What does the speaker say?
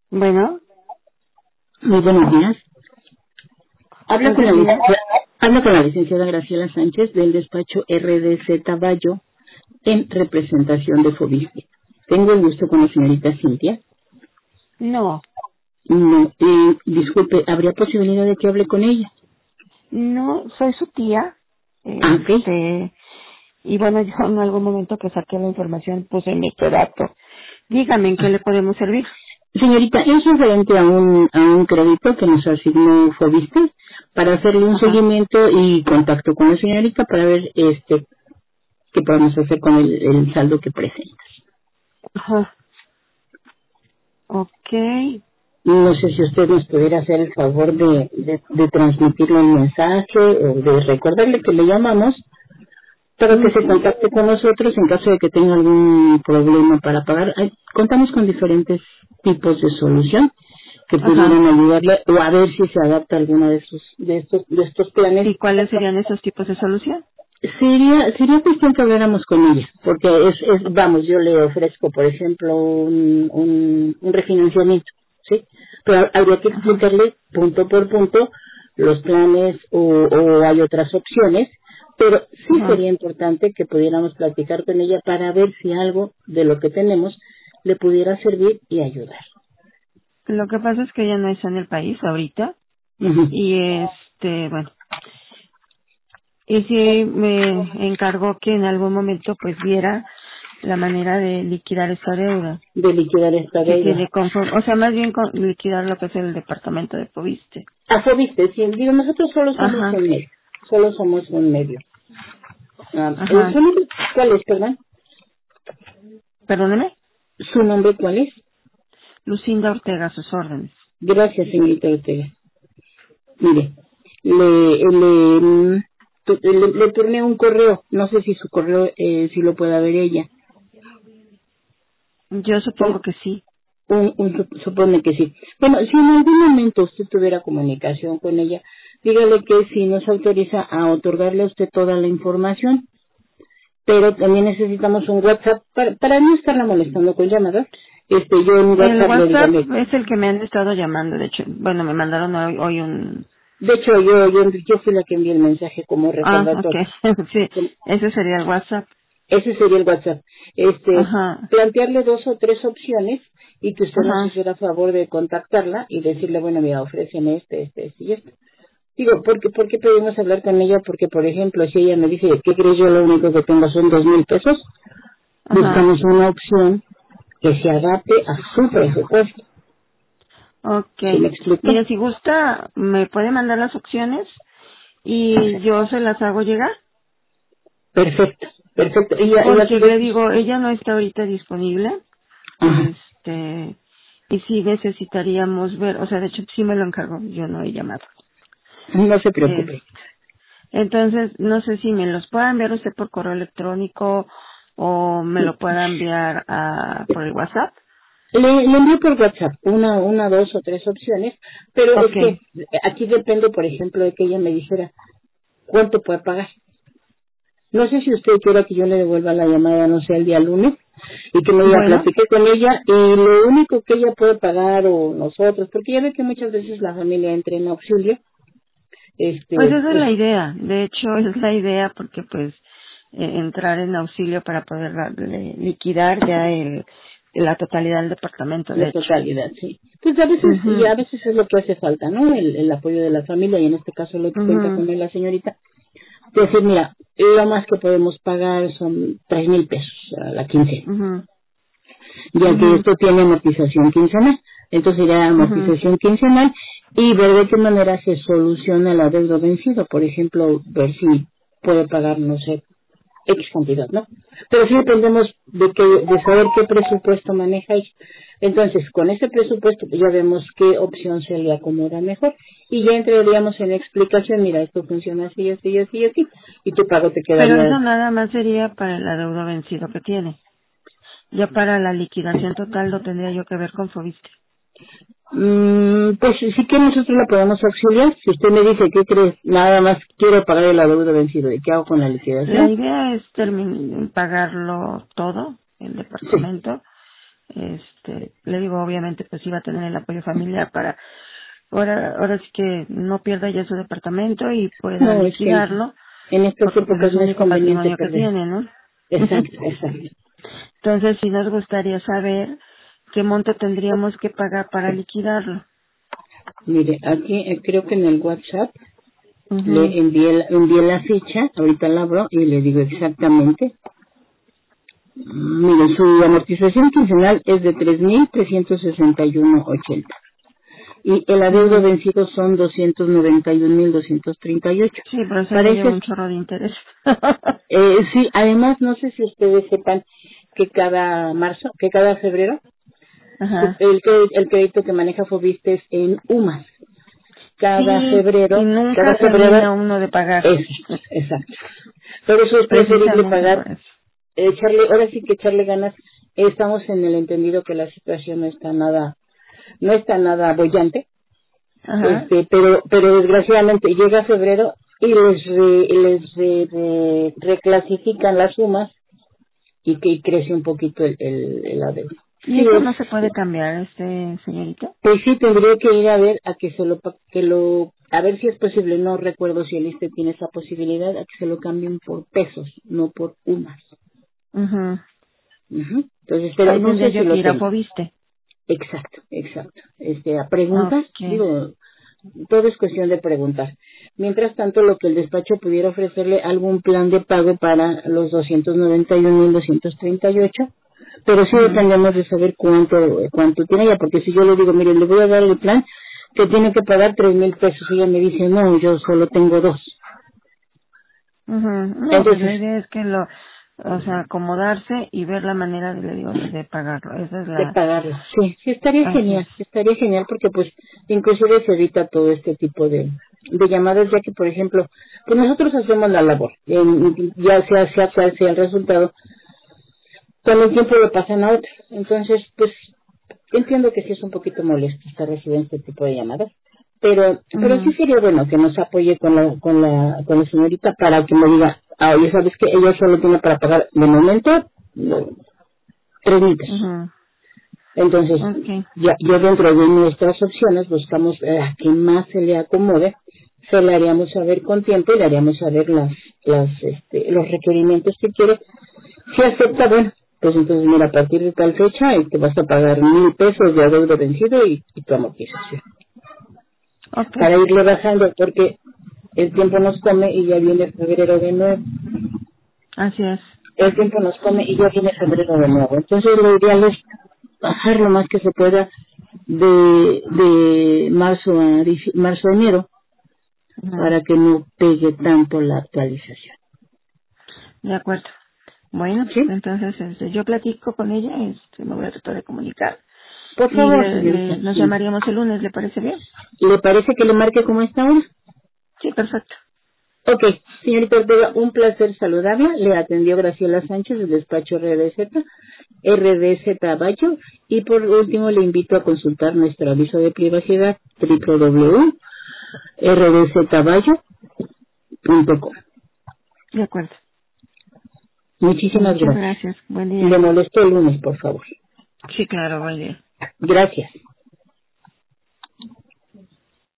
Bueno, Muy buenos días. Habla con la buenos días. licenciada, habla con la licenciada Graciela Sánchez del despacho RDZ Bayo en representación de Fobiste. Tengo el gusto con la señorita Cintia. No, No, disculpe, ¿habría posibilidad de que hable con ella? no, soy su tía. Ok. Y bueno, yo en algún momento que saqué la información puse mi dato. Dígame, ¿en qué le podemos servir? Señorita, es referente a un crédito que nos asignó Fobiste para hacerle un Ajá, seguimiento y contacto con la señorita para ver qué podemos hacer con el saldo que presenta. ajá, ok. No sé si usted nos pudiera hacer el favor de transmitirle el mensaje o de recordarle que le llamamos para que se Ujú, contacte con nosotros en caso de que tenga algún problema para pagar. Contamos con diferentes tipos de solución que ajá. pudieran ayudarle o a ver si se adapta a alguna de estos planes. ¿Y cuáles serían esos tipos de solución? Sería cuestión que habláramos con ella, porque vamos, yo le ofrezco, por ejemplo, un refinanciamiento, ¿sí? Pero habría que Ajá, explicarle punto por punto los planes o hay otras opciones, pero sí ajá. sería importante que pudiéramos platicar con ella para ver si algo de lo que tenemos le pudiera servir y ayudar. Lo que pasa es que ella no está en el país ahorita Ujú. y bueno, y sí me encargó que en algún momento pues viera la manera de liquidar esta deuda De liquidar esta que deuda. tiene conforme, o sea, más bien liquidar lo que es el departamento de Fobiste. Viste, sí, digo, nosotros solo somos Ajá, un medio, solo somos un medio. ¿Su ajá. nombre cuál es, perdón? Perdóneme, ¿Su nombre cuál es? Lucinda Ortega, a sus órdenes. Gracias, señorita Ortega. Mire, le turné un correo, no sé si su correo, si lo pueda ver ella. Yo supongo que sí. Supone que sí. Bueno, si en algún momento usted tuviera comunicación con ella, dígale que si nos autoriza a otorgarle a usted toda la información, pero también necesitamos un WhatsApp para no estarla molestando con llamadas. Yo en El WhatsApp le WhatsApp dígale. es el que me han estado llamando, de hecho. Bueno, me mandaron hoy un... De hecho, yo fui la que envié el mensaje como Ah, recordatorio. ok. Sí, ese sería el WhatsApp. Ese sería el WhatsApp. Ajá, Plantearle 2 o 3 opciones y que usted nos ajá. hiciera favor de contactarla y decirle, bueno, mira, ofrecen este y este. Digo, ¿por qué pedimos hablar con ella? Porque, por ejemplo, si ella me dice, ¿qué crees? Yo lo único que tengo son 2,000 pesos, Ajá. buscamos una opción que se adapte a su presupuesto. Ok. ¿Sí me explico? Mire, si gusta, me puede mandar las opciones y yo se las hago llegar. Perfecto, perfecto. Y a su Porque vez, le digo, ella no está ahorita disponible. ajá, Y sí necesitaríamos ver, o sea, de hecho sí me lo encargó, yo no he llamado. no se Es, preocupe. entonces, no sé si me los pueda enviar usted por correo electrónico o me lo pueda enviar por el WhatsApp. Le envío por WhatsApp 2 o 3 opciones, pero es Ok. que aquí depende, por ejemplo, de que ella me dijera cuánto puede pagar. No sé si usted quiera que yo le devuelva la llamada, no sé, el día lunes, y que me diga, Bueno, platiqué con ella, y lo único que ella puede pagar, o nosotros, porque ya ve que muchas veces la familia entra en auxilio, pues esa es pues, la idea. De hecho, es la idea porque pues entrar en auxilio para poder liquidar ya la totalidad del departamento, de la hecho. totalidad, sí. Pues Mhm, a veces es lo que hace falta, ¿no? El apoyo de la familia, y en este caso lo que cuenta mhm, con él la señorita. Decir, mira, lo más que podemos pagar son 3,000 pesos a la quincena, mhm, ya que mhm, esto tiene amortización quincenal. Entonces ya mhm. amortización quincenal y ver de qué manera se soluciona la deuda vencida. Por ejemplo, ver si puede pagar, no sé, X cantidad, ¿no? Pero sí dependemos de saber qué presupuesto manejáis. Entonces, con ese presupuesto pues ya vemos qué opción se le acomoda mejor y ya entraríamos en explicación, mira, esto funciona así, así, así, así, y tu pago te Pero quedaría. eso nada más sería para el adeudo vencido que tiene. Ya para la liquidación total lo tendría yo que ver con Fobiste. Pues sí que nosotros la podemos auxiliar. Si usted me dice, ¿qué crees? Nada más quiero pagar el adeudo vencido. ¿Y qué hago con la La liquidación? idea es pagarlo todo, el Sí. departamento, le digo, obviamente, pues iba a tener el apoyo familiar para, ahora sí que no pierda ya su departamento y pueda No, es que liquidarlo, en estas porque pues épocas es el no es único conveniente patrimonio que perder. tiene, ¿no? Exacto, exacto. Entonces, sí nos gustaría saber qué monto tendríamos que pagar para liquidarlo. Mire, aquí creo que en el WhatsApp Mhm. le envié la ficha, ahorita la abro y le digo exactamente. Mire, su amortización quincenal es de 3.361.80 y el adeudo Mhm. vencido son 291.238. Sí, pero eso ya lleva Parece, un chorro de interés. sí, además no sé si ustedes sepan que cada febrero, Ajá. el crédito que maneja Fobiste es en UMAS. Cada Sí, y febrero, nunca termina uno de pagar. es exacto. Por eso es preferible Precisamente pagar, por eso. ahora sí que echarle ganas. Estamos en el entendido que la situación no está nada bollante, Ajá. pero desgraciadamente llega febrero y reclasifican las sumas y que crece un poquito el adeudo. ¿Y Sí, eso no se puede cambiar, señorita? pues sí, tendría que ir a ver a que a ver si es posible. No recuerdo si el ISSSTE tiene esa posibilidad, a que se lo cambien por pesos, no por UMAS. Mhm. Ujú. Entonces, pero Ahí no tendría sé si yo que lo ir a tengo. Fobiste. Exacto, exacto. A preguntas, Okay. digo, todo es cuestión de preguntar. Mientras tanto, lo que el despacho pudiera ofrecerle algún plan de pago para los 291.238, pero sí Mhm. dependemos de saber cuánto tiene ella, porque si yo le digo, mire, le voy a dar el plan que tiene que pagar 3,000 pesos, y ella me dice, no, yo solo tengo 2. No, pues Entonces, la idea es que o sea, acomodarse y ver la manera, le digo, de pagarlo. Esa es de la, pagarlo. Sí, sí así es. estaría genial porque pues inclusive se evita todo este tipo de llamadas, ya que por ejemplo, pues nosotros hacemos la labor, ya sea cual sea el resultado, con el tiempo lo pasan a otro. Entonces, pues entiendo que sí es un poquito molesto estar recibiendo este tipo de llamadas, pero sí Mhm. sería bueno que nos apoye con la señorita para que me diga, oye, sabes que ella solo tiene para pagar de momento 3,000 pesos. Mhm. Entonces, Okay. ya dentro de nuestras opciones buscamos a quien más se le acomode, se le haríamos saber con tiempo y le haríamos saber los requerimientos que quiere. Si acepta, bueno, pues entonces mira, a partir de tal fecha te vas a pagar 1,000 pesos de adeudo vencido y tu amortización. Okay. Para irle bajando, porque el tiempo nos come y ya viene febrero de nuevo. Así es. El tiempo nos come y ya viene febrero de nuevo. Entonces lo ideal es bajar lo más que se pueda de marzo a enero Ujú. para que no pegue tanto la actualización. De acuerdo. Bueno, ¿Sí? entonces yo platico con ella, me voy a tratar de comunicar Por y favor, señorita. nos Sí. llamaríamos el lunes, ¿le parece bien? ¿Le parece que le marque como está ahora? Sí, perfecto. Ok, señorita Ortega, un placer saludarla. Le atendió Graciela Sánchez del despacho RDZ Bayo. Y por último le invito a consultar nuestro aviso de privacidad www.rdzbayo.com. De acuerdo. Muchísimas Muchas gracias. gracias. Buen Le día. molesto el lunes, por favor. Sí, claro, buen día. Gracias.